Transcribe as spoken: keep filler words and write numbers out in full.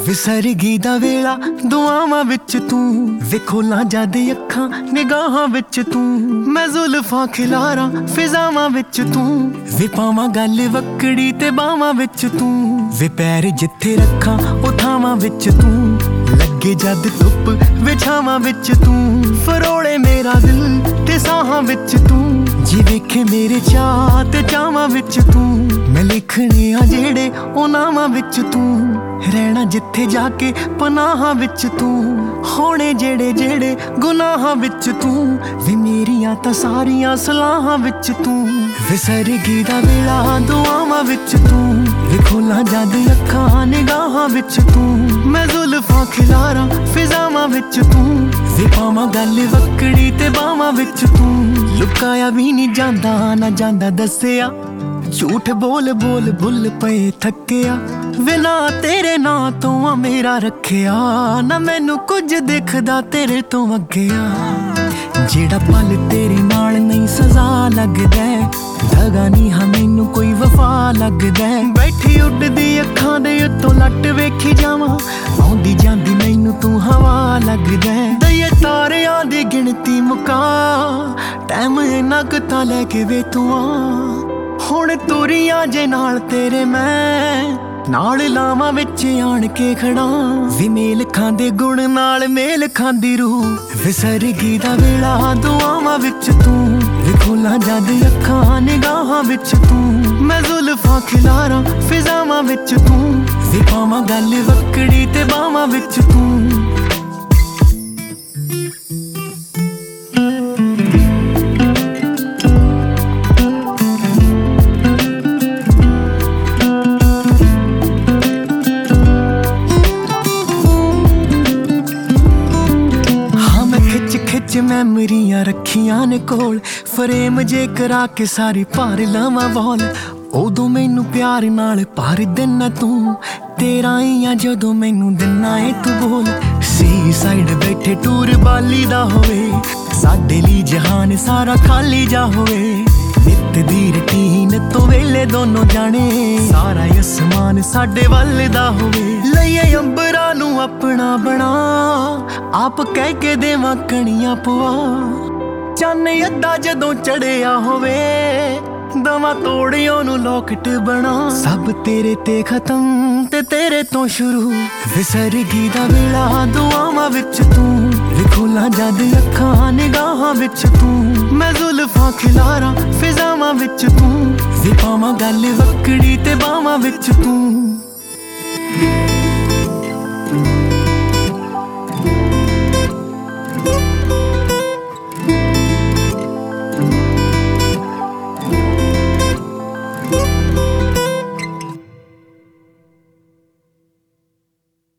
ਵਿਸਰਗੀ ਦਾ ਵੇਲਾ ਦੁਆਵਾਂ ਵਿੱਚ ਤੂੰ, ਵੇ ਖੋਲਾਂ ਜਦ ਅੱਖਾਂ ਨਿਗਾਹਾਂ ਵਿੱਚ ਤੂੰ। ਮੈਂ ਜ਼ੁਲਫਾਂ ਖਿਲਾਰਾਂ ਫਿਜ਼ਾਵਾਂ ਵਿੱਚ ਤੂੰ, ਵੇ ਪਾਵਾਂ ਗੱਲ ਵਕੜੀ ਤੇ ਬਾਵਾਂ ਵਿੱਚ ਤੂੰ। ਵੇ ਪੈਰ ਜਿੱਥੇ ਰੱਖਾਂ ਉਹ ਥਾਵਾਂ ਵਿੱਚ ਤੂੰ, ਲੱਗੇ ਜਦ ਧੁੱਪ ਵਿਛਾਵਾਂ ਵਿੱਚ ਤੂੰ। ਫਰੋਲੇ ਮੇਰਾ ਦਿਲ ਤੇ ਸਾਹਾਂ ਵਿੱਚ ਤੂੰ, ਜੀ ਵੇਖੇ ਮੇਰੇ ਚਾਹ ਤੇ ਚਾਵਾਂ ਵਿੱਚ ਤੂੰ। ਮੈਂ ਲਿਖਣੇ ਆ ਜਿਹੜੇ ਉਹ ਨਾਵਾਂ ਵਿੱਚ ਤੂੰ, ਰਹਿਣਾ ਜਿੱਥੇ ਜਾ ਕੇ ਪਨਾਹਾਂ ਵਿੱਚ ਤੂੰ। ਹੋਣੇ ਜਿਹੜੇ ਜਿਹੜੇ ਗੁਨਾਹਾਂ ਵਿੱਚ ਤੂੰ, ਵੇ ਮੇਰੀਆਂ ਤਾਂ ਸਾਰੀਆਂ ਸਲਾਹਾਂ ਵਿੱਚ ਤੂੰ। ਵਿਸਰਗੀ ਦਾ ਵੇਲਾ ਦੁਆਵਾਂ ਵਿੱਚ ਤੂੰ, ਵੇ ਖੋਲਾਂ ਜਦ ਅੱਖਾਂ ਨਿਗਾਹਾਂ ਵਿੱਚ ਤੂੰ। ਮੈਂ ਜ਼ੁਲਫਾਂ ਖਿਲਾਰਾਂ ਫਿਜ਼ਾਵਾਂ ਵਿੱਚ ਤੂੰ, ਵੇ ਪਾਵਾਂ ਗੱਲ ਵਕੜੀ ਤੇ ਬਾਵਾਂ ਵਿੱਚ ਤੂੰ। ਲੁਕਾਇਆ ਵੀ ਨਹੀਂ ਜਾਂਦਾ ਨਾ ਜਾਂਦਾ ਦੱਸਿਆ, ਝੂਠ ਬੋਲ ਬੋਲ ਬੁੱਲ ਪਏ ਥੱਕਿਆ। ਵੇ ਨਾ ਤੇਰੇ ਨਾਂ ਤੋਂ ਆ ਮੇਰਾ ਰੱਖਿਆ, ਨਾ ਮੈਨੂੰ ਕੁਝ ਦਿਖਦਾ ਤੇਰੇ ਤੋਂ ਅੱਗਿਆ। ਜਿਹੜਾ ਪਲ ਤੇਰੇ ਨਾਲ ਨਹੀਂ ਸਜ਼ਾ ਲੱਗਦਾ, ਦਗਾ ਨਹੀਂ ਹਾਂ ਮੈਨੂੰ ਕੋਈ ਵਫਾ ਲੱਗਦਾ। ਬੈਠੀ ਉੱਡਦੀ ਅੱਖਾਂ ਦੇ ਉੱਤੋਂ ਲੱਟ ਵੇਖੀ ਜਾਵਾਂ, ਆਉਂਦੀ ਜਾਂਦੀ ਮੈਨੂੰ ਤੂੰ ਹਵਾ ਲੱਗਦਾ। ਦਈਏ ਤਾਰਿਆਂ ਦੀ ਗਿਣਤੀ ਮੁਕਾ, ਟਾਈਮ ਇੰਨਾ ਕੁ ਤਾਂ ਲੈ ਕੇ ਵੇ ਤੂੰ ਆ। ਹੁਣ ਤੁਰੀਆਂ ਜੇ ਨਾਲ ਤੇਰੇ ਮੈਂ, ਨਾਲ ਲਾਵਾਂ ਵਿੱਚ ਆਣ ਕੇ ਖੜਾ। ਵੀ ਮੇਲ ਖਾਂਦੇ ਗੁਣ ਨਾਲ ਮੇਲ ਖਾਂਦੀ ਰੂਹ, ਵਿਸਰਗੀ ਦਾ ਵੇਲਾ ਦੁਆਵਾਂ ਵਿੱਚ ਤੂੰ। ਵੇ ਖੋਲਾਂ ਜਦ ਅੱਖਾਂ ਨਿਗਾਹਾਂ ਵਿੱਚ ਤੂੰ। ਮੈਂ ਜ਼ੁਲਫਾਂ ਖਿਲਾਰਾਂ ਫਿਜ਼ਾਵਾਂ ਵਿੱਚ ਤੂੰ, ਵੇ ਪਾਵਾਂ ਗੱਲ ਵਕੜੀ ਤੇ ਬਾਵਾਂ ਵਿੱਚ ਤੂੰ। ਖਿੱਚ ਮੈਮਰੀਆਂ ਰੱਖੀਆਂ ਨੇ ਕੋਲ, ਫਰੇਮ ਜੇ ਕਰਾ ਕੇ ਸਾਰੀ ਭਾਰ ਲਾਵਾਂ ਵਾਲ। ਉਦੋਂ ਮੈਨੂੰ ਪਿਆਰ ਨਾਲ ਭਰ ਦੇਣਾ ਤੂੰ, ਤੇਰਾ ਹੀ ਆ ਜਦੋਂ ਮੈਨੂੰ ਦਿਨਾ ਏ ਤੂੰ ਬੋਲ। ਸੀ ਸਾਈਡ ਬੈਠੇ ਟੂਰ ਬਾਲੀ ਦਾ ਹੋਵੇ, ਸਾਡੇ ਲਈ ਜਹਾਨ ਸਾਰਾ ਖਾਲੀ ਜਾ ਹੋਵੇ। ਨਿੱਤ ਦੀ ਰੁਟੀਨ ਤੋਂ ਵੇਲੇ ਦੋਨੋਂ ਜਾਣੇ, ਸਾਰਾ ਅਸਮਾਨ ਸਾਡੇ ਵੱਲ ਦਾ ਹੋਵੇ। ਲਈਏ ਅੰਬਰਾਂ ਨੂੰ ਆਪਣਾ ਬਣਾ, ਆਪ ਕਹਿ ਕੇ ਦੇਵਾਂ ਕਣੀਆਂ ਪਵਾ। ਚੰਨ ਅੱਧਾ ਜਦੋਂ ਚੜਿਆ ਹੋਵੇ, ਦਵਾ ਤੋੜਿਓ ਨੂੰ ਲੋਕਟ ਬਣਾ। ਸਭ ਤੇਰੇ ਤੇ ਖਤਮ ਤੇ ਤੇਰੇ ਤੋਂ ਸ਼ੁਰੂ, ਵਿਸਰਗੀ ਦਾ ਵੇਲਾ ਦੁਆਵਾਂ ਵਿੱਚ ਤੂੰ। ਵੇ ਖੋਲਾਂ ਜਦ ਅੱਖਾਂ ਨਿਗਾਹਾਂ ਵਿੱਚ ਤੂੰ। ਮੈਂ ਜ਼ੁਲਫਾਂ ਖਿਲਾਰਾਂ ਫਿਜ਼ਾਵਾਂ ਵਿੱਚ ਤੂੰ, ਵੇ ਪਾਵਾਂ ਗੱਲ ਵਕੜੀ ਤੇ ਬਾਵਾਂ ਵਿੱਚ ਤੂੰ।